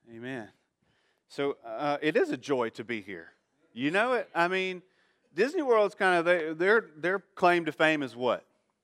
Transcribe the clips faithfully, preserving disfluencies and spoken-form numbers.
Amen. So uh, it is a joy to be here. You know it. I mean, Disney World's kind of they, their their claim to fame is what?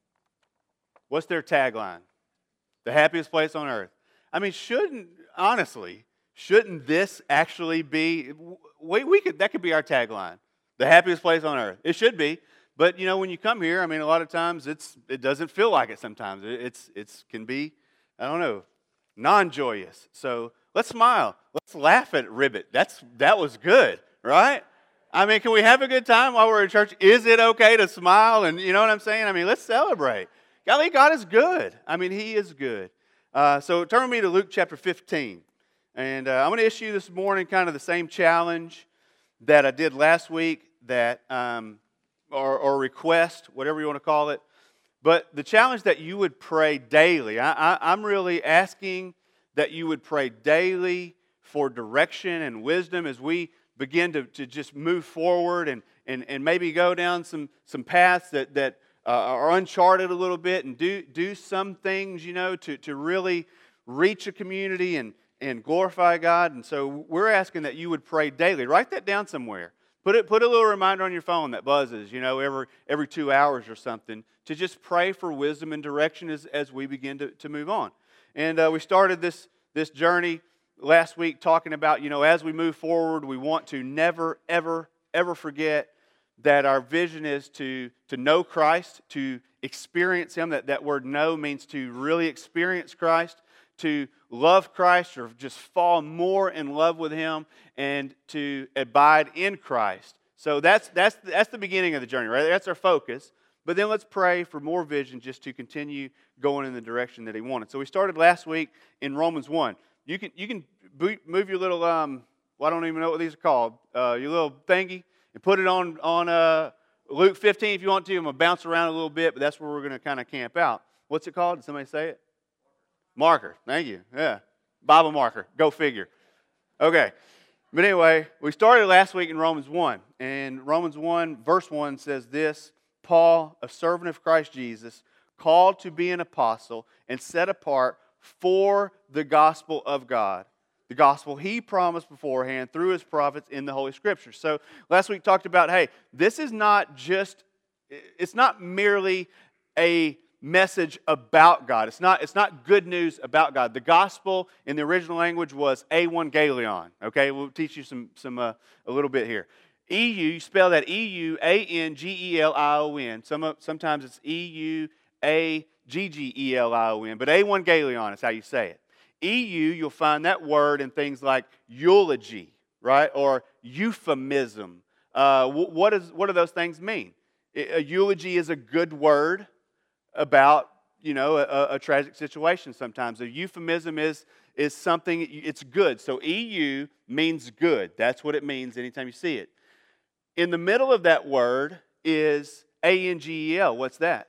What's their tagline? The happiest place on earth. I mean, shouldn't honestly shouldn't this actually be? We we could that could be our tagline. The happiest place on earth. It should be. But you know, when you come here, I mean, a lot of times it's it doesn't feel like it. Sometimes it, it's it's can be, I don't know, non-joyous. So let's smile. Let's laugh at Ribbit. That's that was good, right? I mean, can we have a good time while we're in church? Is it okay to smile? And you know what I'm saying? I mean, let's celebrate. Golly, God is good. I mean, He is good. Uh, so turn with me to Luke chapter fifteen. And uh, I'm going to issue this morning kind of the same challenge that I did last week, that um, or, or request, whatever you want to call it. But the challenge that you would pray daily. I, I, I'm really asking that you would pray daily for direction and wisdom as we begin to, to just move forward and, and, and maybe go down some, some paths that, that uh, are uncharted a little bit, and do, do some things, you know, to, to really reach a community and, and glorify God. And so we're asking that you would pray daily. Write that down somewhere. Put it, put a little reminder on your phone that buzzes, you know, every every two hours or something, to just pray for wisdom and direction as, as we begin to, to move on. And uh, we started this, this journey last week talking about, you know, as we move forward, we want to never, ever, ever forget that our vision is to, to know Christ, to experience Him. That, that word know means to really experience Christ, to love Christ or just fall more in love with Him, and to abide in Christ. So that's that's that's the beginning of the journey, right? That's our focus. But then let's pray for more vision just to continue going in the direction that He wanted. So we started last week in Romans one. You can you can move your little um well, I don't even know what these are called. Uh, your little thingy, and put it on on uh, Luke fifteen if you want to. I'm gonna bounce around a little bit, but that's where we're gonna kind of camp out. What's it called? Did somebody say it? Marker. Thank you. Yeah. Bible marker. Go figure. Okay. But anyway, we started last week in Romans one. And Romans one, verse one says this: Paul, a servant of Christ Jesus, called to be an apostle and set apart for the gospel of God. The gospel He promised beforehand through His prophets in the Holy Scriptures. So last week talked about, hey, this is not just, it's not merely a message about God. It's not, it's not good news about God. The gospel in the original language was evangelion. Okay, we'll teach you some, some uh, a little bit here. E U, you spell that E U A N G E L I O N. Some, sometimes it's E U A G G E L I O N, but evangelion is how you say it. E U, you'll find that word in things like eulogy, right, or euphemism. Uh, what, is, what do those things mean? A eulogy is a good word about, you know, a, a tragic situation sometimes. A euphemism is, is something, it's good. So E U means good. That's what it means anytime you see it. In the middle of that word is A N G E L. What's that?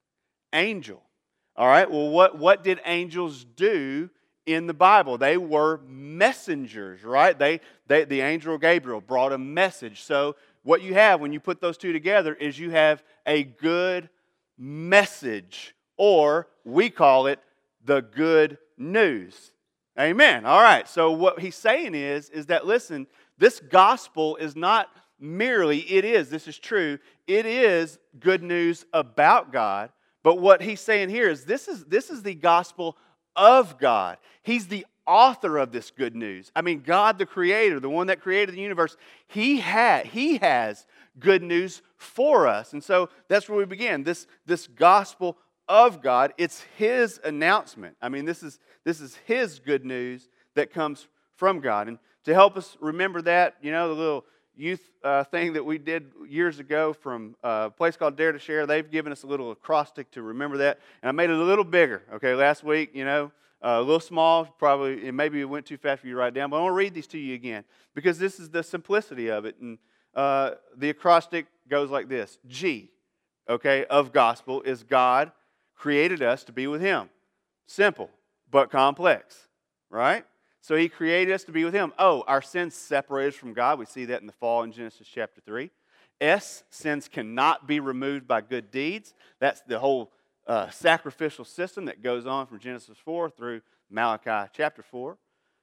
Angel. All right, well, what, what did angels do in the Bible? They were messengers, right? They, they, the angel Gabriel brought a message. So what you have when you put those two together is you have a good message, or we call it the good news. Amen. All right, so what he's saying is, is that, listen, this gospel is not merely, it is, this is true, it is good news about God, but what he's saying here is this is, this is the gospel of God. He's the author of this good news. I mean, God the Creator, the one that created the universe, He had, He has good news for us. And so that's where we begin. This, this gospel of God, it's His announcement. I mean, this is, this is His good news that comes from God. And to help us remember that, you know, the little youth uh, thing that we did years ago from a place called Dare to Share, they've given us a little acrostic to remember that. And I made it a little bigger, okay, last week, you know, uh, a little small, probably, and maybe it went too fast for you to write down, but I want to read these to you again because this is the simplicity of it. And uh, the acrostic goes like this: G, okay, of gospel is God created us to be with Him. Simple, but complex, right? So He created us to be with Him. O, our sins separate us from God. We see that in the fall in Genesis chapter three. S, sins cannot be removed by good deeds. That's the whole uh, sacrificial system that goes on from Genesis four through Malachi chapter four.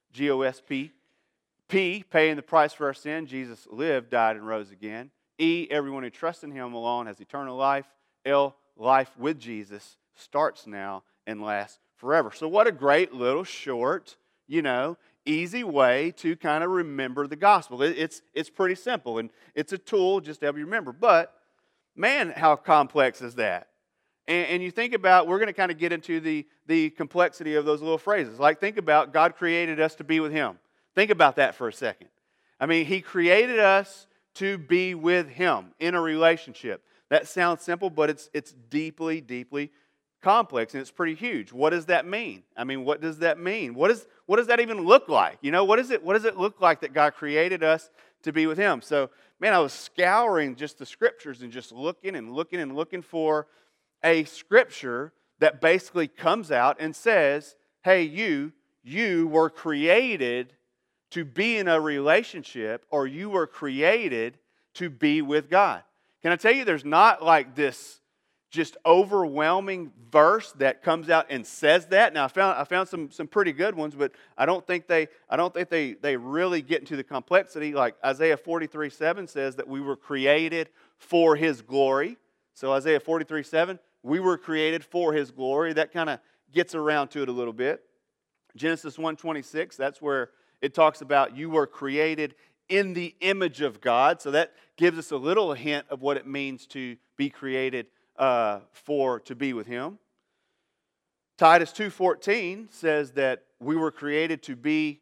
G O S P. P, paying the price for our sin. Jesus lived, died, and rose again. E, everyone who trusts in Him alone has eternal life. L, life with Jesus starts now and lasts forever. So what a great little short, you know, easy way to kind of remember the gospel. It's, it's pretty simple, and it's a tool just to help you remember. But, man, how complex is that? And, and you think about, we're going to kind of get into the, the complexity of those little phrases. Like, think about God created us to be with Him. Think about that for a second. I mean, He created us to be with Him in a relationship. That sounds simple, but it's, it's deeply, deeply complex, and it's pretty huge. What does that mean? I mean, what does that mean? What, is, what does that even look like? You know, what, is it, what does it look like that God created us to be with Him? So, man, I was scouring just the Scriptures and just looking and looking and looking for a Scripture that basically comes out and says, hey, you, you were created to be in a relationship, or you were created to be with God. Can I tell you, there's not like this just overwhelming verse that comes out and says that. Now, I found I found some some pretty good ones, but I don't think they I don't think they they really get into the complexity. Like Isaiah forty-three seven says that we were created for His glory. So Isaiah forty-three seven, we were created for His glory. That kind of gets around to it a little bit. Genesis one twenty-six, that's where it talks about you were created in the image of God. So that gives us a little hint of what it means to be created uh, for, to be with Him. Titus two fourteen says that we were created to be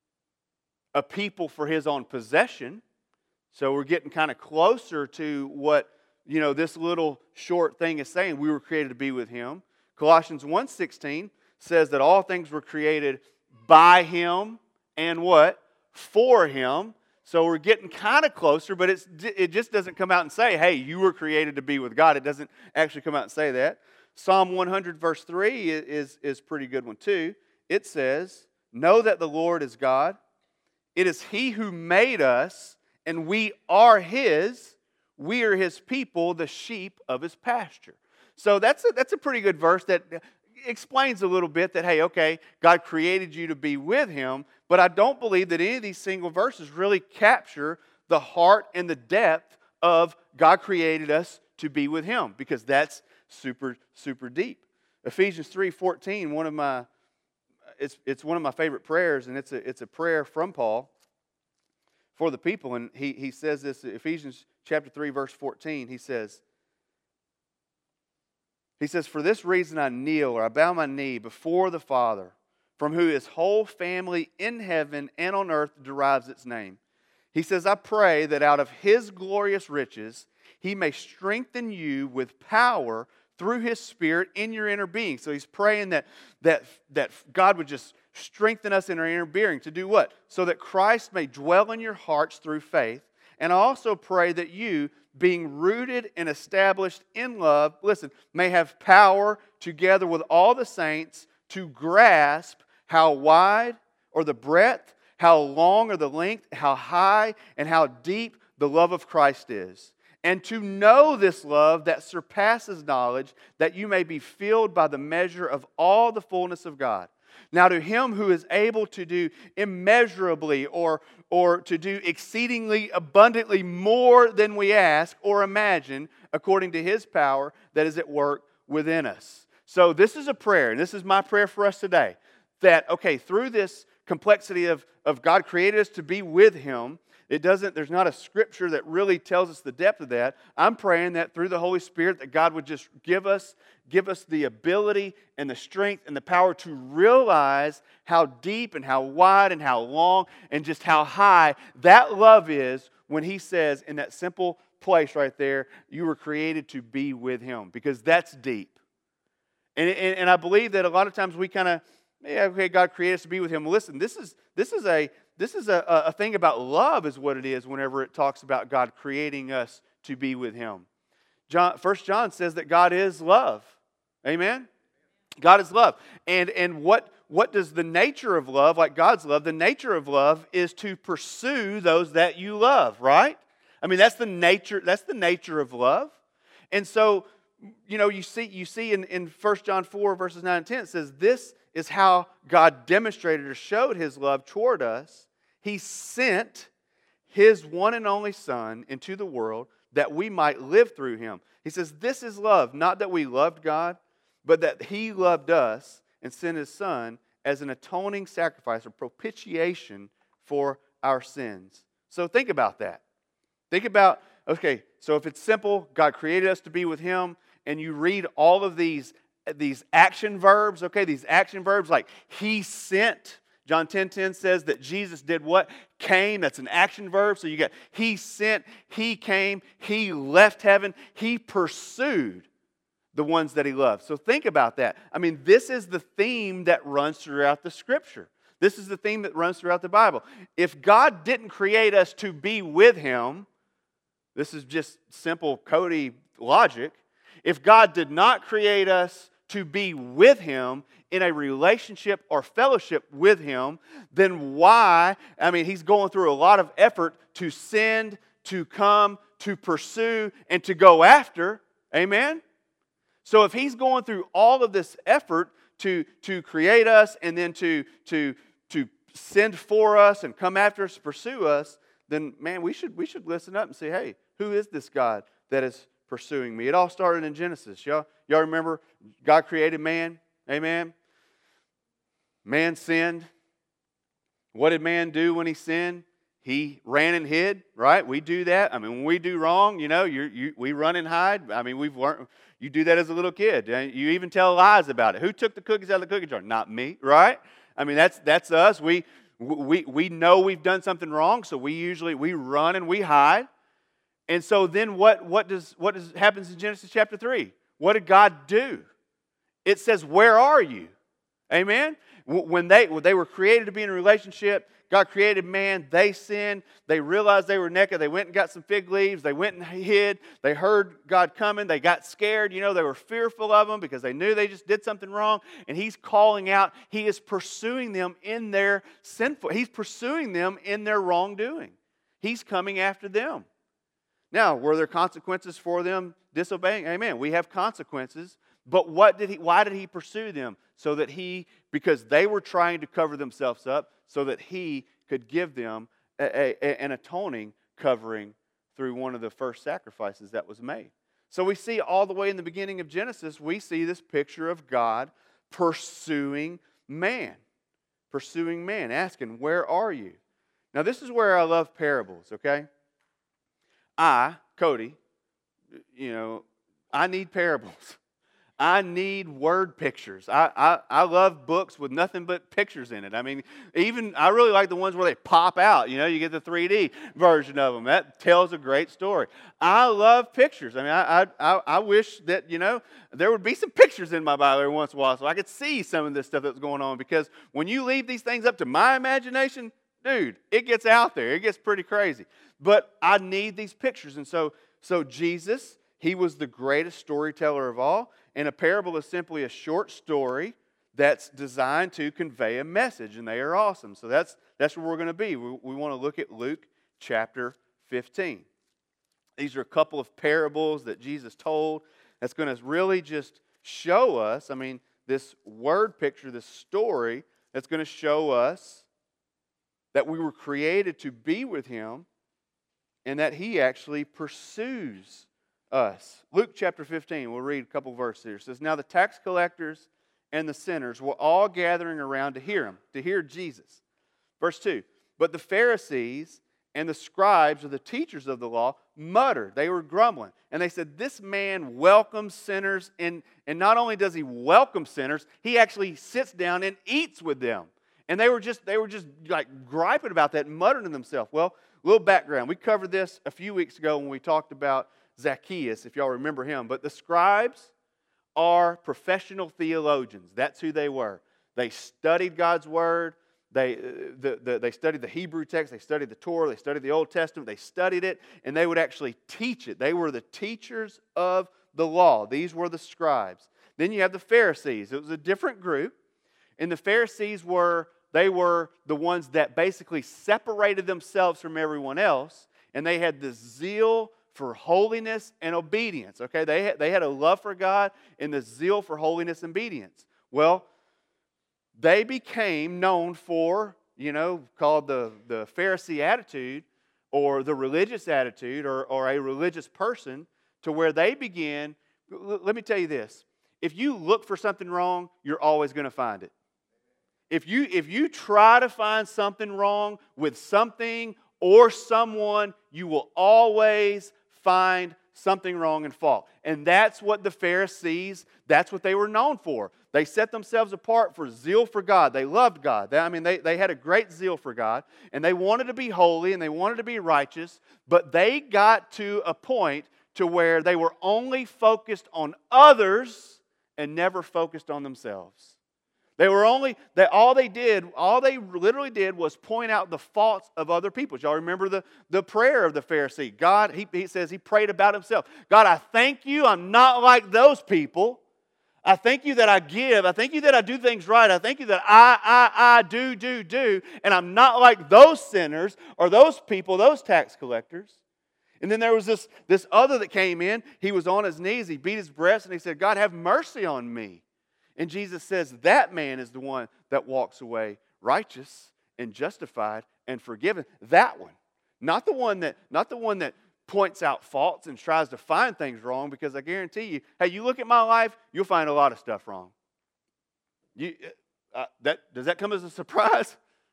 a people for His own possession. So we're getting kind of closer to what, you know, this little short thing is saying. We were created to be with Him. Colossians one sixteen says that all things were created by Him and what? For Him. So we're getting kind of closer, but it's, it just doesn't come out and say, hey, you were created to be with God. It doesn't actually come out and say that. Psalm one hundred verse three is, is a pretty good one too. It says, know that the Lord is God. It is He who made us, and we are His. We are His people, the sheep of His pasture. So that's a, that's a pretty good verse that explains a little bit that, hey, okay, God created you to be with Him, but I don't believe that any of these single verses really capture the heart and the depth of God created us to be with Him, because that's super, super deep. Ephesians three fourteen, one of my, it's, it's one of my favorite prayers, and it's a, it's a prayer from Paul for the people, and he, he says this, Ephesians chapter three, verse fourteen, he says, He says, for this reason I kneel, or I bow my knee before the Father, from whom His whole family in heaven and on earth derives its name. He says, I pray that out of His glorious riches He may strengthen you with power through His Spirit in your inner being. So he's praying that, that, that God would just strengthen us in our inner being. To do what? So that Christ may dwell in your hearts through faith. And I also pray that you, being rooted and established in love, listen, may have power together with all the saints to grasp how wide or the breadth, how long or the length, how high and how deep the love of Christ is. And to know this love that surpasses knowledge, that you may be filled by the measure of all the fullness of God. Now to Him who is able to do immeasurably or, or to do exceedingly abundantly more than we ask or imagine, according to His power that is at work within us. So this is a prayer, and this is my prayer for us today, that, okay, through this complexity of, of God created us to be with Him, it doesn't, there's not a scripture that really tells us the depth of that. I'm praying that through the Holy Spirit that God would just give us, give us the ability and the strength and the power to realize how deep and how wide and how long and just how high that love is when He says in that simple place right there, you were created to be with Him, because that's deep. And, and, and I believe that a lot of times we kind of, yeah, okay, God created us to be with Him. Listen, this is this is a this is a, a thing about love, is what it is whenever it talks about God creating us to be with Him. John, First John says that God is love. Amen? God is love. And, and what, what does the nature of love, like God's love, the nature of love is to pursue those that you love, right? I mean, that's the nature, that's the nature of love. And so you know, you see, you see in, in First John four, verses nine and ten, it says, this is how God demonstrated or showed His love toward us. He sent His one and only Son into the world that we might live through Him. He says, this is love, not that we loved God, but that He loved us and sent His Son as an atoning sacrifice or propitiation for our sins. So think about that. Think about, okay, so if it's simple, God created us to be with Him, and you read all of these, these action verbs, okay, these action verbs like He sent. John ten ten says that Jesus did what? Came. That's an action verb. So you got He sent, He came, He left heaven, He pursued the ones that He loved. So think about that. I mean, this is the theme that runs throughout the Scripture. This is the theme that runs throughout the Bible. If God didn't create us to be with Him, this is just simple Cody logic. If God did not create us to be with Him in a relationship or fellowship with Him, then why? I mean, He's going through a lot of effort to send, to come, to pursue, and to go after. Amen? So if He's going through all of this effort to, to create us and then to, to, to send for us and come after us, pursue us, then man, we should, we should listen up and say, hey, who is this God that is pursuing me? It all started in Genesis. Y'all, y'all remember God created man? Amen? Man sinned. What did man do when he sinned? He ran and hid, right? We do that. I mean, when we do wrong, you know, you, you, we run and hide. I mean, we've learned, you do that as a little kid. You even tell lies about it. Who took the cookies out of the cookie jar? Not me, right? I mean, that's that's us. We we we know we've done something wrong, so we usually we run and we hide. And so then what what does what does happens in Genesis chapter three? What did God do? It says, "Where are you?" Amen. When they when they were created to be in a relationship, God created man, they sinned, they realized they were naked, they went and got some fig leaves, they went and hid, they heard God coming, they got scared, you know, they were fearful of Him because they knew they just did something wrong, and He's calling out, He is pursuing them in their sinful, He's pursuing them in their wrongdoing. He's coming after them. Now, were there consequences for them disobeying? Amen. We have consequences. But what did he? Why did He pursue them? So that He, because they were trying to cover themselves up, so that He could give them a, a, an atoning covering through one of the first sacrifices that was made. So we see all the way in the beginning of Genesis, we see this picture of God pursuing man. Pursuing man, asking, where are you? Now this is where I love parables, okay? I, Cody, you know, I need parables. I need word pictures. I, I, I love books with nothing but pictures in it. I mean, even I really like the ones where they pop out. You know, you get the three D version of them. That tells a great story. I love pictures. I mean, I I, I wish that, you know, there would be some pictures in my Bible every once in a while so I could see some of this stuff that's going on. Because when you leave these things up to my imagination, dude, it gets out there. It gets pretty crazy. But I need these pictures. And so, so Jesus, He was the greatest storyteller of all. And a parable is simply a short story that's designed to convey a message. And they are awesome. So that's, that's where we're going to be. We, we want to look at Luke chapter fifteen. These are a couple of parables that Jesus told that's going to really just show us, I mean, this word picture, this story that's going to show us that we were created to be with Him and that He actually pursues us. Luke chapter fifteen, we'll read a couple verses here. It says, now the tax collectors and the sinners were all gathering around to hear Him, to hear Jesus. Verse two, but the Pharisees and the scribes, or the teachers of the law, muttered. They were grumbling. And they said, this man welcomes sinners, and, and not only does He welcome sinners, He actually sits down and eats with them. And they were just, they were just like griping about that and muttering to themselves. Well, a little background. We covered this a few weeks ago when we talked about Zacchaeus, if y'all remember him. But the scribes are professional theologians. That's who they were. They studied God's Word. They, the, the, they studied the Hebrew text. They studied the Torah. They studied the Old Testament. They studied it, and they would actually teach it. They were the teachers of the law. These were the scribes. Then you have the Pharisees. It was a different group. And the Pharisees were, they were the ones that basically separated themselves from everyone else. And they had the zeal for holiness and obedience. Okay, they had, they had a love for God and the zeal for holiness and obedience. Well, they became known for, you know, called the, the Pharisee attitude or the religious attitude or, or a religious person, to where they began. Let me tell you this. If you look for something wrong, you're always going to find it. If you, if you try to find something wrong with something or someone, you will always find something wrong and fault. And that's what the Pharisees, that's what they were known for. They set themselves apart for zeal for God. They loved God. They, I mean, they, they had a great zeal for God, and they wanted to be holy, and they wanted to be righteous, but they got to a point to where they were only focused on others and never focused on themselves. They were only, they, all they did, all they literally did was point out the faults of other people. Y'all remember the, the prayer of the Pharisee. God, he, he says he prayed about himself. God, I thank you I'm not like those people. I thank you that I give. I thank you that I do things right. I thank you that I, I, I do, do, do. And I'm not like those sinners or those people, those tax collectors. And then there was this, this other that came in. He was on his knees. He beat his breast and he said, God, have mercy on me. And Jesus says that man is the one that walks away righteous and justified and forgiven. That one. Not the one that, not the one that points out faults and tries to find things wrong, because I guarantee you, hey, you look at my life, you'll find a lot of stuff wrong. You, uh, that, does that come as a surprise?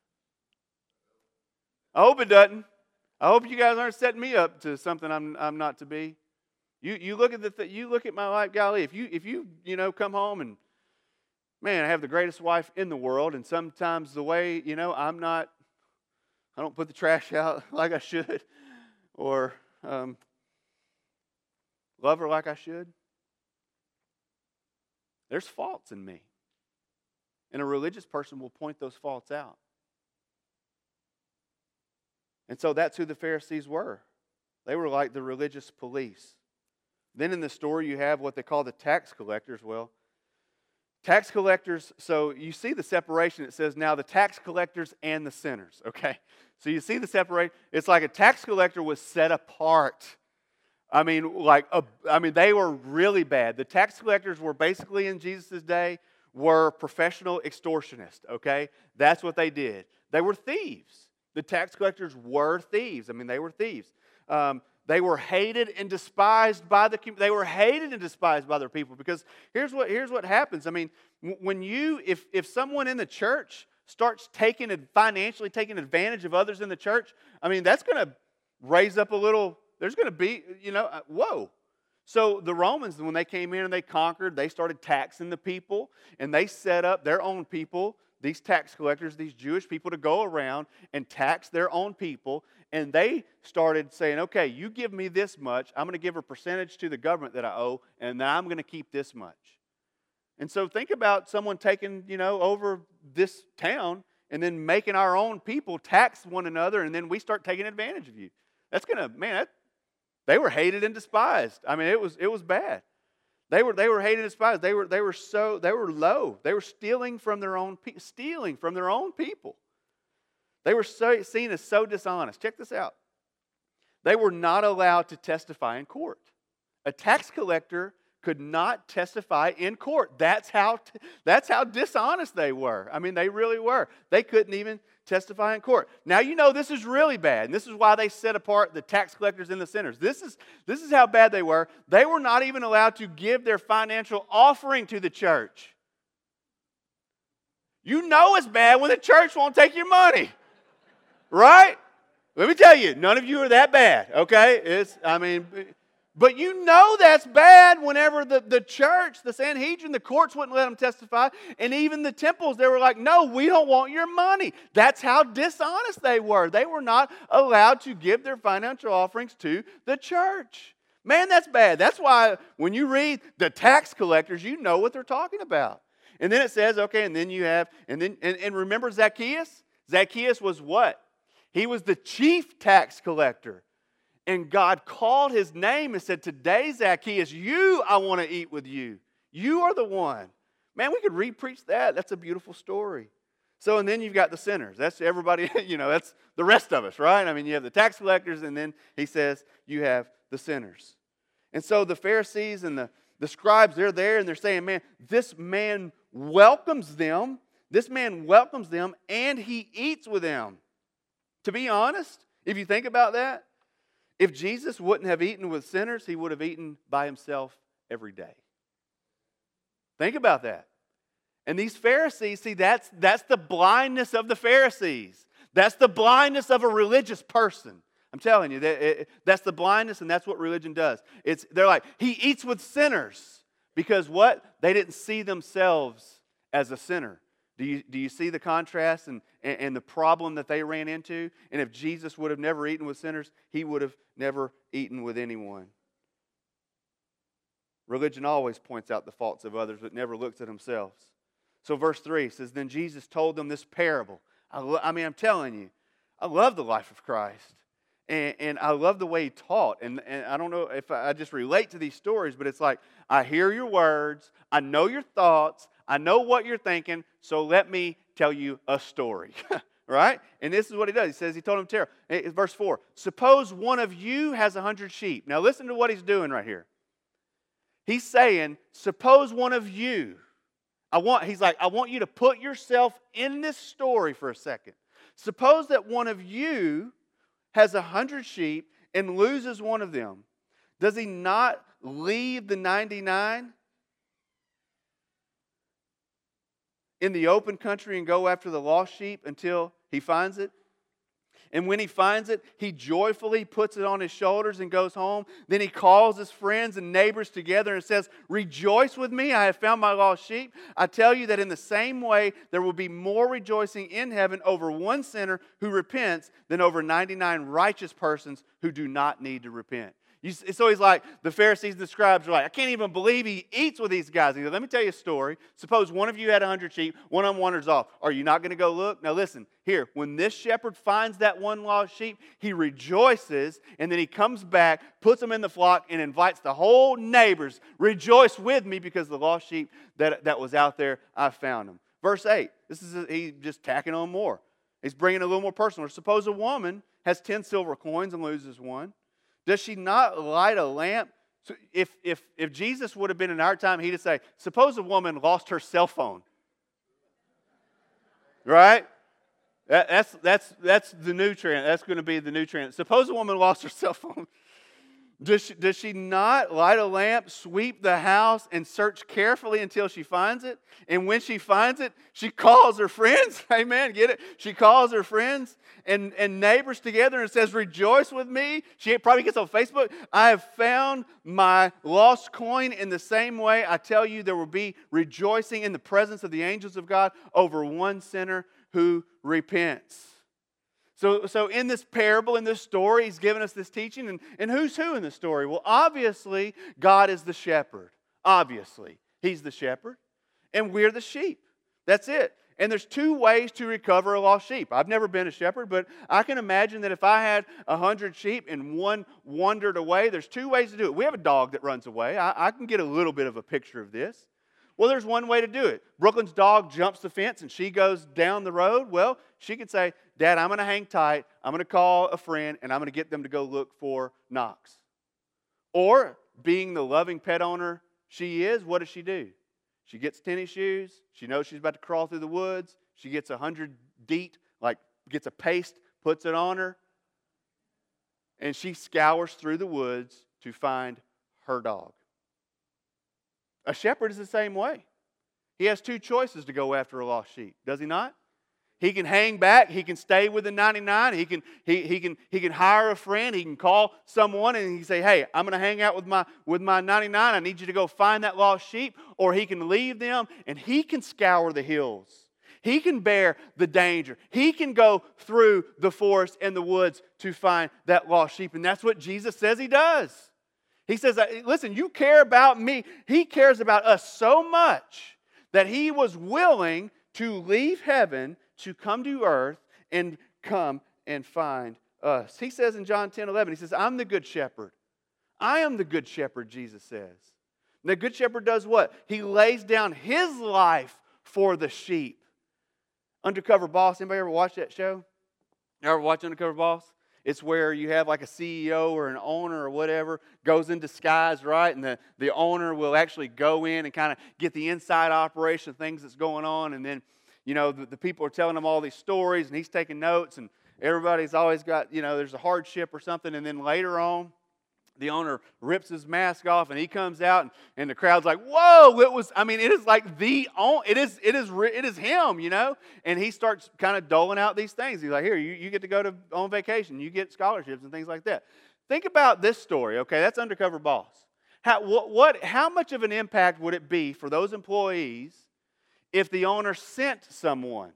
I hope it doesn't. I hope you guys aren't setting me up to something I'm, I'm not to be. You, you look at the th- you look at my life, golly, if you if you you know come home and, man, I have the greatest wife in the world, and sometimes the way, you know, I'm not, I don't put the trash out like I should, or um, love her like I should. There's faults in me. And a religious person will point those faults out. And so that's who the Pharisees were. They were like the religious police. Then in the story you have what they call the tax collectors. Well, tax collectors, so you see the separation. It says now the tax collectors and the sinners, okay? So you see the separation. It's like a tax collector was set apart. I mean, like, a, I mean, they were really bad. The tax collectors were basically in Jesus' day were professional extortionists, okay? That's what they did. They were thieves. The tax collectors were thieves. I mean, they were thieves. Um, They were hated and despised by the they were hated and despised by their people, because here's what here's what happens. I mean, when you if if someone in the church starts taking financially taking advantage of others in the church, I mean, that's going to raise up a little. There's going to be, you know, whoa. So the Romans, when they came in and they conquered, they started taxing the people, and they set up their own people, these tax collectors, these Jewish people, to go around and tax their own people. And they started saying, okay, you give me this much, I'm going to give a percentage to the government that I owe, and then I'm going to keep this much. And so think about someone taking, you know, over this town and then making our own people tax one another, and then we start taking advantage of you. That's going to, man, that, they were hated and despised. I mean, it was it was bad. They were they were hated and despised. They were they were so they were low. They were stealing from their own stealing from their own people. They were so, seen as so dishonest. Check this out. They were not allowed to testify in court. A tax collector could not testify in court. That's how, that's how dishonest they were. I mean, they really were. They couldn't even testify in court. Now, you know this is really bad, and this is why they set apart the tax collectors and the sinners. This is, this is how bad they were. They were not even allowed to give their financial offering to the church. You know it's bad when the church won't take your money. Right? Let me tell you, none of you are that bad, okay? It's, I mean, but you know that's bad whenever the, the church, the Sanhedrin, the courts wouldn't let them testify, and even the temples, they were like, no, we don't want your money. That's how dishonest they were. They were not allowed to give their financial offerings to the church. Man, that's bad. That's why when you read the tax collectors, you know what they're talking about. And then it says, okay, and then you have, and then and, and remember Zacchaeus? Zacchaeus was what? He was the chief tax collector. And God called his name and said, today, Zacchaeus, you, I want to eat with you. You are the one. Man, we could re-preach that. That's a beautiful story. So, and then you've got the sinners. That's everybody, you know, that's the rest of us, right? I mean, you have the tax collectors, and then he says you have the sinners. And so the Pharisees and the, the scribes, they're there, and they're saying, man, this man welcomes them. This man welcomes them, and he eats with them. To be honest, if you think about that, if Jesus wouldn't have eaten with sinners, he would have eaten by himself every day. Think about that. And these Pharisees, see, that's, that's the blindness of the Pharisees. That's the blindness of a religious person. I'm telling you, that it, that's the blindness, and that's what religion does. It's, they're like, he eats with sinners. Because what? They didn't see themselves as a sinner. Do you, do you see the contrast and, and, and the problem that they ran into? And if Jesus would have never eaten with sinners, he would have never eaten with anyone. Religion always points out the faults of others, but never looks at themselves. So verse three says, then Jesus told them this parable. I, lo- I mean, I'm telling you, I love the life of Christ. And, and I love the way he taught. And, and I don't know if I, I just relate to these stories, but it's like, I hear your words. I know your thoughts. I know what you're thinking. So let me tell you a story. Right? And this is what he does. He says, he told him, Terrell. Verse four, suppose one of you has a hundred sheep. Now listen to what he's doing right here. He's saying, suppose one of you, I want, he's like, I want you to put yourself in this story for a second. Suppose that one of you has a hundred sheep and loses one of them. Does he not leave the ninety-nine in the open country and go after the lost sheep until he finds it? And when he finds it, he joyfully puts it on his shoulders and goes home. Then he calls his friends and neighbors together and says, rejoice with me, I have found my lost sheep. I tell you that in the same way, there will be more rejoicing in heaven over one sinner who repents than over ninety-nine righteous persons who do not need to repent. You, so he's like, the Pharisees and the scribes are like, I can't even believe he eats with these guys. He goes, let me tell you a story. Suppose one of you had a hundred sheep, one of them wanders off. Are you not going to go look? Now listen, here, when this shepherd finds that one lost sheep, he rejoices, and then he comes back, puts them in the flock, and invites the whole neighbors, rejoice with me because the lost sheep that, that was out there, I found them. Verse eight, this is a, he just tacking on more. He's bringing it a little more personal. Suppose a woman has ten silver coins and loses one. Does she not light a lamp? So if, if, if Jesus would have been in our time, he'd say, suppose a woman lost her cell phone. Right? That, that's, that's, that's the new trend. That's going to be the new trend. Suppose a woman lost her cell phone. Does she, does she not light a lamp, sweep the house, and search carefully until she finds it? And when she finds it, she calls her friends. Amen. Get it? She calls her friends and, and neighbors together and says, rejoice with me. She probably gets on Facebook. I have found my lost coin. In the same way, I tell you, there will be rejoicing in the presence of the angels of God over one sinner who repents. So, so in this parable, in this story, he's given us this teaching. And, and who's who in the story? Well, obviously, God is the shepherd. Obviously, he's the shepherd. And we're the sheep. That's it. And there's two ways to recover a lost sheep. I've never been a shepherd, but I can imagine that if I had a hundred sheep and one wandered away, there's two ways to do it. We have a dog that runs away. I, I can get a little bit of a picture of this. Well, there's one way to do it. Brooklyn's dog jumps the fence and she goes down the road. Well, she could say, Dad, I'm going to hang tight. I'm going to call a friend and I'm going to get them to go look for Knox. Or, being the loving pet owner she is, what does she do? She gets tennis shoes. She knows she's about to crawl through the woods. She gets a hundred DEET, like gets a paste, puts it on her. And she scours through the woods to find her dog. A shepherd is the same way. He has two choices to go after a lost sheep, does he not? He can hang back. He can stay with the ninety-nine. He can, he, he can, he can hire a friend. He can call someone and he can say, hey, I'm going to hang out with my, with my ninety-nine. I need you to go find that lost sheep. Or he can leave them and he can scour the hills. He can bear the danger. He can go through the forest and the woods to find that lost sheep. And that's what Jesus says he does. He says, listen, you care about me. He cares about us so much that he was willing to leave heaven to come to earth and come and find us. He says in John ten eleven, he says, I'm the good shepherd. I am the good shepherd, Jesus says. And the good shepherd does what? He lays down his life for the sheep. Undercover Boss, anybody ever watch that show? You ever watch Undercover Boss? It's where you have like a C E O or an owner or whatever goes in disguise, right? And the, the owner will actually go in and kind of get the inside operation of things that's going on. And then, you know, the, the people are telling him all these stories and he's taking notes and everybody's always got, you know, there's a hardship or something. And then later on, the owner rips his mask off and he comes out and, and the crowd's like, whoa, it was, I mean, it is like the, it is, it is, it is him, you know? And he starts kind of doling out these things. He's like, here, you, you get to go to on vacation. You get scholarships and things like that. Think about this story, okay? That's Undercover Boss. How, what, what, how much of an impact would it be for those employees if the owner sent someone,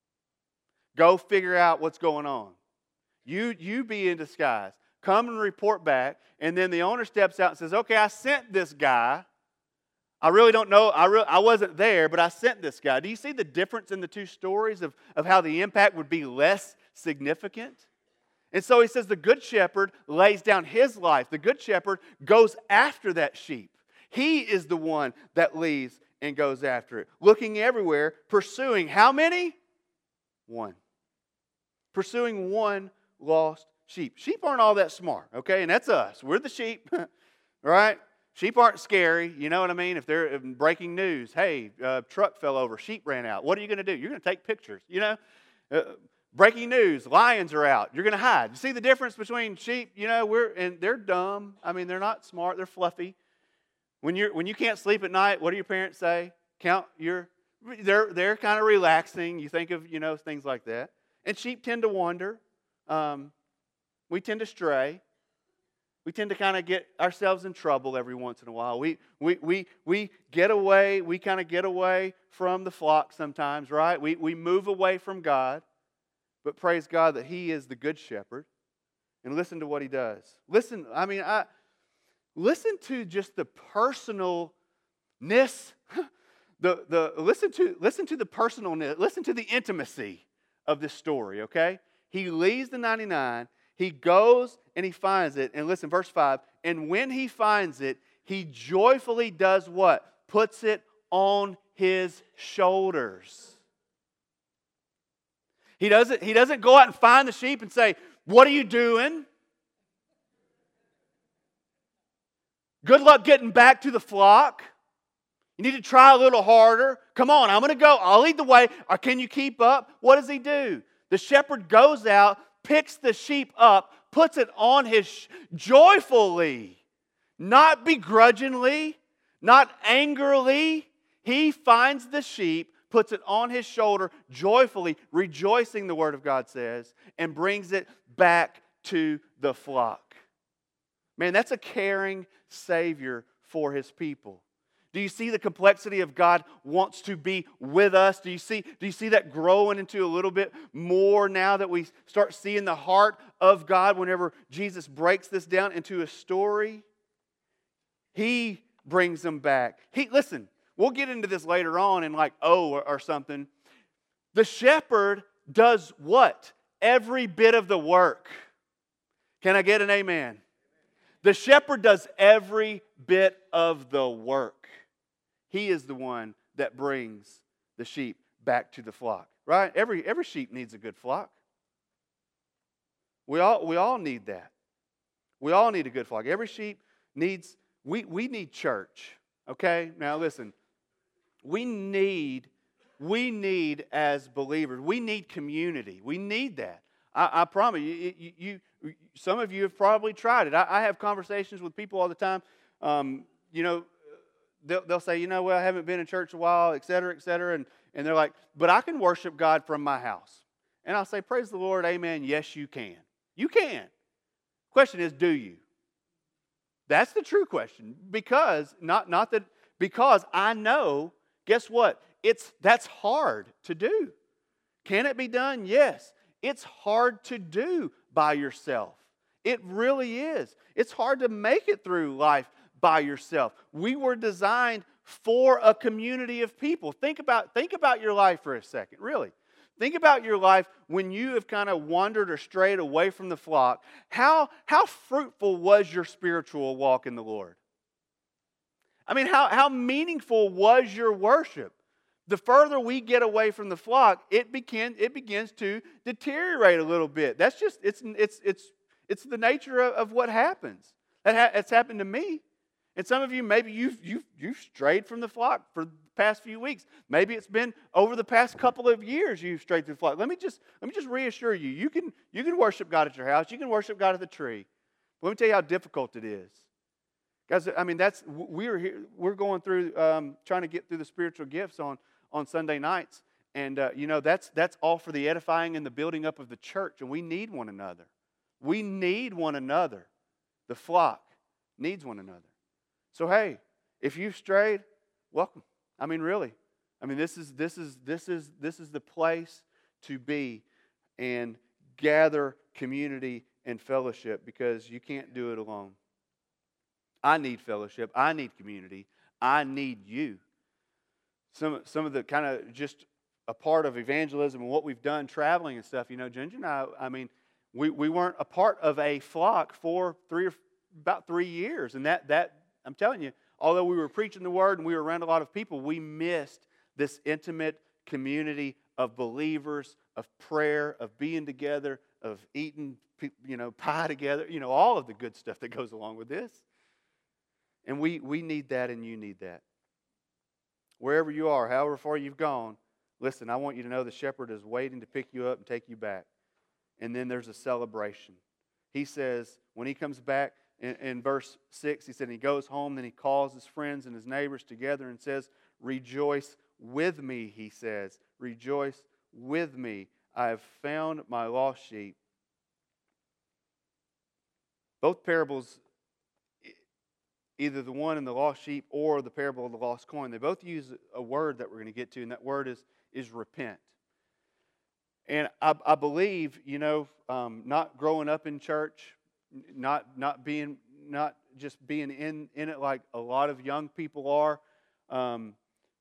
go figure out what's going on? You, you be in disguise. Come and report back, and then the owner steps out and says, okay, I sent this guy. I really don't know, I, re- I wasn't there, but I sent this guy. Do you see the difference in the two stories of, of how the impact would be less significant? And so he says the good shepherd lays down his life. The good shepherd goes after that sheep. He is the one that leaves and goes after it, looking everywhere, pursuing how many? One. Pursuing one lost sheep. Sheep aren't all that smart, okay? And that's us. We're the sheep, right? Sheep aren't scary, you know what I mean? If they're breaking news, hey, uh, truck fell over, sheep ran out. What are you going to do? You're going to take pictures, you know? Uh, breaking news, lions are out. You're going to hide. You see the difference between sheep? You know, we're and they're dumb. I mean, they're not smart. They're fluffy. When you're when you can't sleep at night, what do your parents say? Count your. They're they're kind of relaxing. You think of you know things like that. And sheep tend to wander. Um, we tend to stray. We tend to kind of get ourselves in trouble every once in a while. We we we we get away. We kind of get away from the flock sometimes, right? We we move away from God. But praise God that He is the good shepherd. And listen to what He does. Listen, I mean, I listen to just the personalness. the the listen to listen to the personalness. Listen to the intimacy of this story. Okay, He leaves the ninety-nine. He goes and he finds it. And listen, verse five. And when he finds it, he joyfully does what? Puts it on his shoulders. He doesn't, he doesn't go out and find the sheep and say, what are you doing? Good luck getting back to the flock. You need to try a little harder. Come on, I'm going to go. I'll lead the way. Or can you keep up? What does he do? The shepherd goes out, picks the sheep up, puts it on his sh- joyfully, not begrudgingly, not angrily. He finds the sheep, puts it on his shoulder joyfully, rejoicing, the Word of God says, and brings it back to the flock. Man, that's a caring Savior for His people. Do you see the complexity of God wants to be with us? Do you see, do you see that growing into a little bit more now that we start seeing the heart of God whenever Jesus breaks this down into a story? He brings them back. He, listen, we'll get into this later on in like O or, or something. The shepherd does what? Every bit of the work. Can I get an amen? The shepherd does every bit of the work. He is the one that brings the sheep back to the flock, right? Every, every sheep needs a good flock. We all, we all need that. We all need a good flock. Every sheep needs, we, we need church, okay? Now listen, we need, we need as believers, we need community. We need that. I, I promise you, you, you, some of you have probably tried it. I, I have conversations with people all the time, um, you know, They'll, they'll say, you know, well, I haven't been in church a while, et cetera, et cetera. And, and they're like, but I can worship God from my house. And I'll say, praise the Lord, amen. Yes, you can. You can. Question is, do you? That's the true question. Because, not, not that, because I know, guess what? It's, that's hard to do. Can it be done? Yes. It's hard to do by yourself. It really is. It's hard to make it through life by yourself. We were designed for a community of people. Think about, think about your life for a second, really. Think about your life when you have kind of wandered or strayed away from the flock. How, how fruitful was your spiritual walk in the Lord? I mean, how, how meaningful was your worship? the further we get away from the flock, it begin it begins to deteriorate a little bit. That's just it's it's it's it's the nature of, of what happens. That ha- it's happened to me. And some of you, maybe you've, you've, you've strayed from the flock for the past few weeks. Maybe it's been over the past couple of years you've strayed from the flock. Let me just, let me just reassure you, you can, you can worship God at your house. You can worship God at the tree. Let me tell you how difficult it is. Guys, I mean, that's, we're here, we're going through, um, trying to get through the spiritual gifts on, on Sunday nights. And, uh, you know, that's, that's all for the edifying and the building up of the church. And we need one another. We need one another. The flock needs one another. So hey, if you've strayed, welcome. I mean, really. I mean, this is this is this is this is the place to be and gather community and fellowship, because you can't do it alone. I need fellowship. I need community. I need you. Some some of the kind of just a part of evangelism and what we've done traveling and stuff. You know, Ginger and I. I mean, we we weren't a part of a flock for three or about three years, and that that. I'm telling you, although we were preaching the word and we were around a lot of people, we missed this intimate community of believers, of prayer, of being together, of eating, you know, pie together, you know, all of the good stuff that goes along with this. And we, we need that, and you need that. Wherever you are, however far you've gone, listen, I want you to know the shepherd is waiting to pick you up and take you back. And then there's a celebration. He says, when he comes back, In, in verse six, he said, he goes home, then he calls his friends and his neighbors together and says, rejoice with me, he says. Rejoice with me. I have found my lost sheep. Both parables, either the one in the lost sheep or the parable of the lost coin, they both use a word that we're going to get to, and that word is, is repent. And I, I believe, you know, um, not growing up in church, Not not being not just being in, in it like a lot of young people are. Um,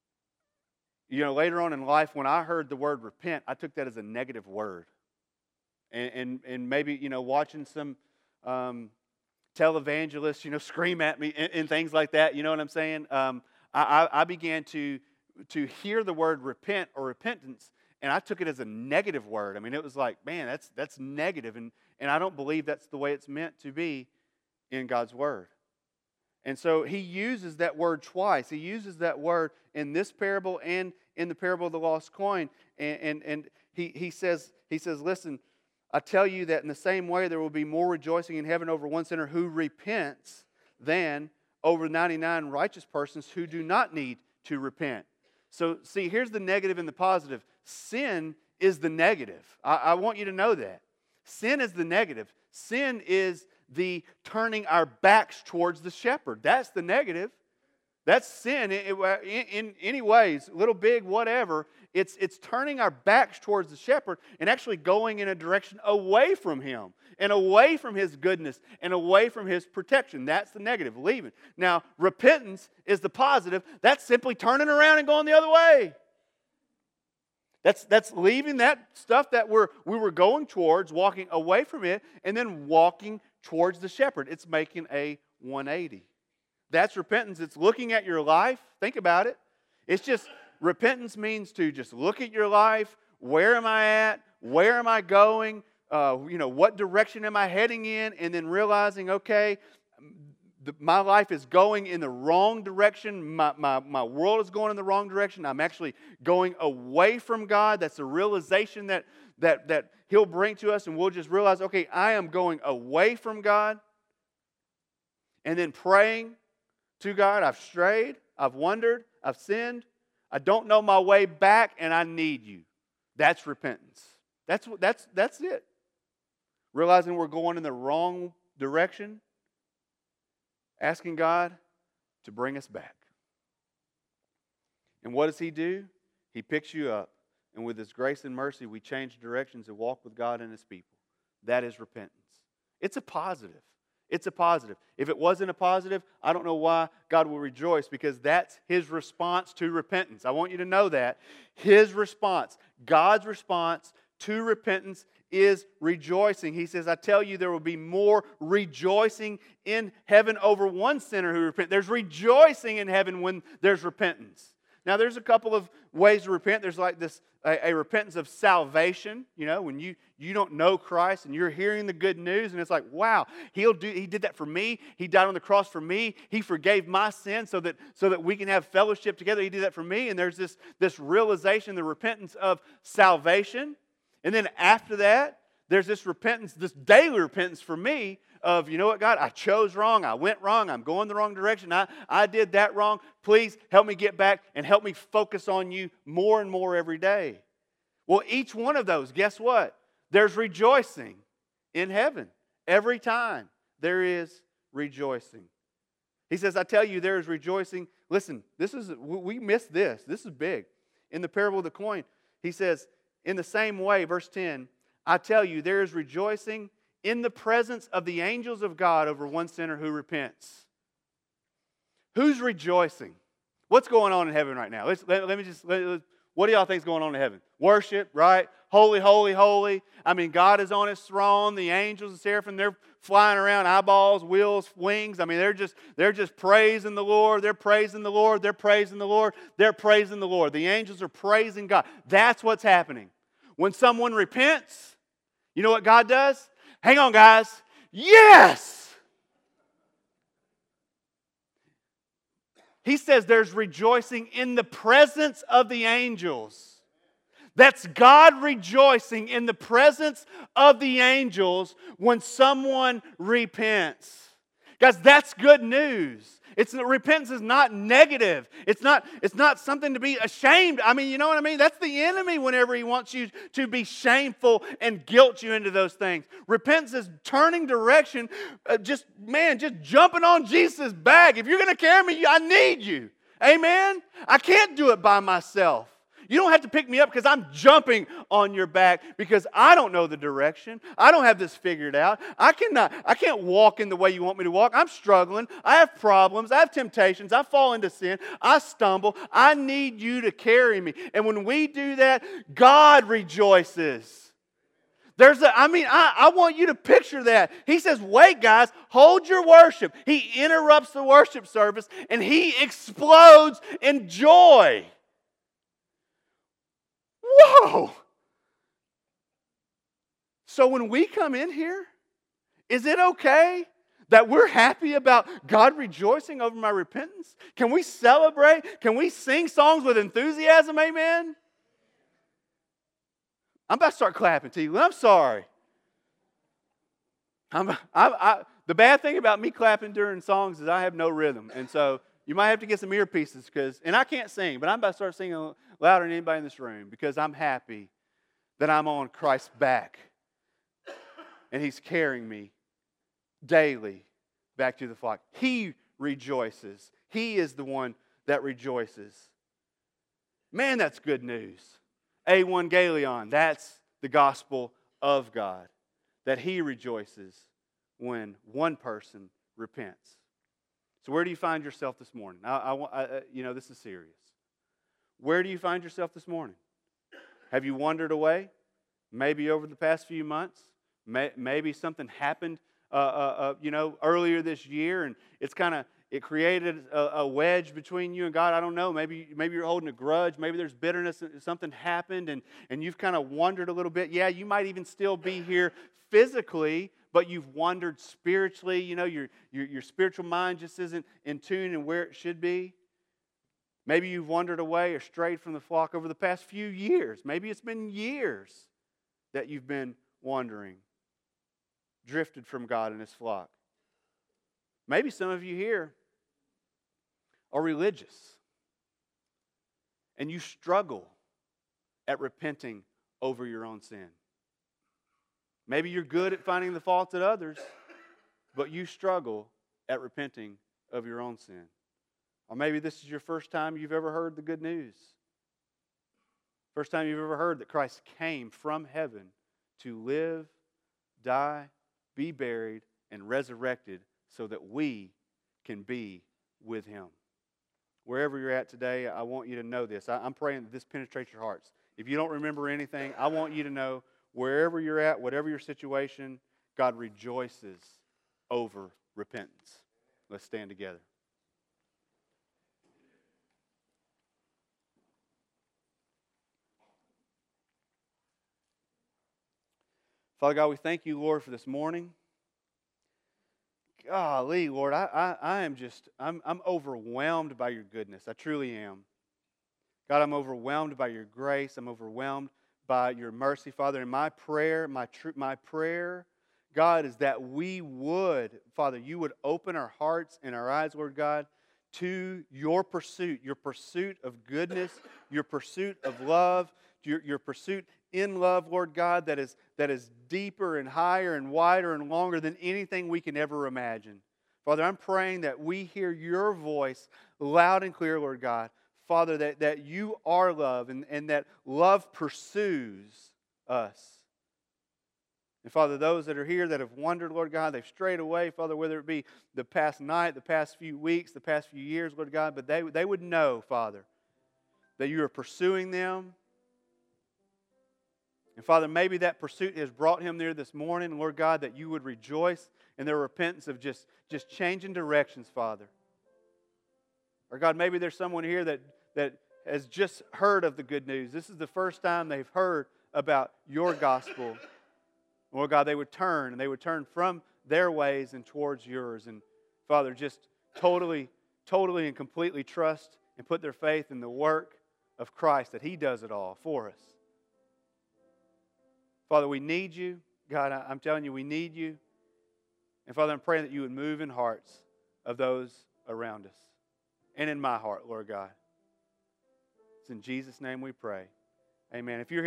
you know, later on in life, when I heard the word repent, I took that as a negative word. And and, and maybe, you know, watching some um, televangelists, you know, scream at me and, and things like that. You know what I'm saying? Um, I, I began to to hear the word repent or repentance, and I took it as a negative word. I mean, it was like, man, that's that's negative, and and I don't believe that's the way it's meant to be in God's Word. And so he uses that word twice. He uses that word in this parable and in the parable of the lost coin. And, and, and he, he says, he says, listen, I tell you that in the same way there will be more rejoicing in heaven over one sinner who repents than over ninety-nine righteous persons who do not need to repent. So see, here's the negative and the positive. Sin is the negative. I, I want you to know that. Sin is the negative. Sin is the turning our backs towards the shepherd. That's the negative. That's sin in, in, in any ways, little, big, whatever. It's, it's turning our backs towards the shepherd and actually going in a direction away from him and away from his goodness and away from his protection. That's the negative, leaving. Now, repentance is the positive. That's simply turning around and going the other way. That's, that's leaving that stuff that we're, we were going towards, walking away from it, and then walking towards the shepherd. It's making a one eighty. That's repentance. It's looking at your life. Think about it. It's just, repentance means to just look at your life. Where am I at? Where am I going? Uh, you know, what direction am I heading in? And then realizing, okay, the, my life is going in the wrong direction. My, my, my world is going in the wrong direction. I'm actually going away from God. That's a realization that, that, that He'll bring to us, and we'll just realize, okay, I am going away from God. And then praying to God, I've strayed, I've wandered, I've sinned, I don't know my way back, and I need you. That's repentance. That's, that's, that's it. Realizing we're going in the wrong direction, asking God to bring us back. And what does He do? He picks you up, and with His grace and mercy, we change directions and walk with God and His people. That is repentance. It's a positive. It's a positive. If it wasn't a positive, I don't know why God will rejoice, because that's His response to repentance. I want you to know that. His response, God's response to repentance is rejoicing. He says, I tell you, there will be more rejoicing in heaven over one sinner who repents. There's rejoicing in heaven when there's repentance. Now, there's a couple of ways to repent. There's like this, a, a repentance of salvation, you know, when you, you don't know Christ and you're hearing the good news and it's like, wow, he'll do, he did that for me. He died on the cross for me. He forgave my sin so that, so that we can have fellowship together. He did that for me. And there's this, this realization, the repentance of salvation. And then after that, there's this repentance, this daily repentance for me of, you know what, God, I chose wrong. I went wrong. I'm going the wrong direction. I, I did that wrong. Please help me get back and help me focus on you more and more every day. Well, each one of those, guess what? There's rejoicing in heaven. Every time there is rejoicing. He says, I tell you, there is rejoicing. Listen, this is we missed this. This is big. In the parable of the coin, he says, in the same way, verse ten, I tell you, there is rejoicing in the presence of the angels of God over one sinner who repents. Who's rejoicing? What's going on in heaven right now? Let's, let, let me just, let, let, what do y'all think is going on in heaven? Worship, right? Holy, holy, holy. I mean, God is on His throne. The angels and seraphim, they're flying around, eyeballs, wheels, wings. I mean, they're just, they're just praising the Lord. They're praising the Lord. They're praising the Lord. They're praising the Lord. The angels are praising God. That's what's happening. When someone repents, you know what God does? Hang on, guys. Yes! He says there's rejoicing in the presence of the angels. That's God rejoicing in the presence of the angels when someone repents. Guys, that's good news. It's repentance is not negative. It's not, it's not something to be ashamed. I mean, you know what I mean? That's the enemy whenever he wants you to be shameful and guilt you into those things. Repentance is turning direction, uh, just, man, just jumping on Jesus' back. If you're going to carry me, I need you. Amen? I can't do it by myself. You don't have to pick me up because I'm jumping on your back because I don't know the direction. I don't have this figured out. I cannot, I can't walk in the way you want me to walk. I'm struggling. I have problems. I have temptations. I fall into sin. I stumble. I need you to carry me. And when we do that, God rejoices. There's a, I mean, I, I want you to picture that. He says, wait, guys, hold your worship. He interrupts the worship service and He explodes in joy. Whoa! So when we come in here, is it okay that we're happy about God rejoicing over my repentance? Can we celebrate? Can we sing songs with enthusiasm? Amen? I'm about to start clapping to you. I'm sorry. I'm, I, I, the bad thing about me clapping during songs is I have no rhythm. And so you might have to get some earpieces because, and I can't sing, but I'm about to start singing louder than anybody in this room because I'm happy that I'm on Christ's back and He's carrying me daily back to the flock. He rejoices. He is the one that rejoices. Man, that's good news. Evangelion, that's the gospel of God, that He rejoices when one person repents. So where do you find yourself this morning? I, I, I, you know, this is serious. Where do you find yourself this morning? Have you wandered away? Maybe over the past few months? May, maybe something happened, uh, uh, uh, you know, earlier this year, and it's kind of it created a, a wedge between you and God. I don't know. Maybe maybe you're holding a grudge. Maybe there's bitterness. Something happened, and and you've kind of wandered a little bit. Yeah, you might even still be here physically, but you've wandered spiritually. You know, your your, your spiritual mind just isn't in tune and where it should be. Maybe you've wandered away or strayed from the flock over the past few years. Maybe it's been years that you've been wandering, drifted from God and His flock. Maybe some of you here are religious and you struggle at repenting over your own sin. Maybe you're good at finding the faults at others, but you struggle at repenting of your own sin. Or maybe this is your first time you've ever heard the good news. First time you've ever heard that Christ came from heaven to live, die, be buried, and resurrected so that we can be with Him. Wherever you're at today, I want you to know this. I'm praying that this penetrates your hearts. If you don't remember anything, I want you to know wherever you're at, whatever your situation, God rejoices over repentance. Let's stand together. Father God, we thank you, Lord, for this morning. Golly, Lord, I, I, I am just, I'm, I'm overwhelmed by your goodness. I truly am. God, I'm overwhelmed by your grace. I'm overwhelmed by your mercy, Father. And my prayer, my tr- my prayer, God, is that we would, Father, you would open our hearts and our eyes, Lord God, to your pursuit, your pursuit of goodness, your pursuit of love, your, your pursuit in love, Lord God, that is, that is deeper and higher and wider and longer than anything we can ever imagine. Father, I'm praying that we hear your voice loud and clear, Lord God. Father, that, that you are love and, and that love pursues us. And Father, those that are here that have wandered, Lord God, they've strayed away, Father, whether it be the past night, the past few weeks, the past few years, Lord God, but they, they would know, Father, that you are pursuing them. And Father, maybe that pursuit has brought him there this morning, Lord God, that you would rejoice in their repentance of just, just changing directions, Father. Or God, maybe there's someone here that, that has just heard of the good news. This is the first time they've heard about your gospel. Lord God, they would turn, and they would turn from their ways and towards yours. And Father, just totally, totally and completely trust and put their faith in the work of Christ, that He does it all for us. Father, we need you. God, I'm telling you, we need you. And Father, I'm praying that you would move in hearts of those around us. And in my heart, Lord God. It's in Jesus' name we pray. Amen. If you're here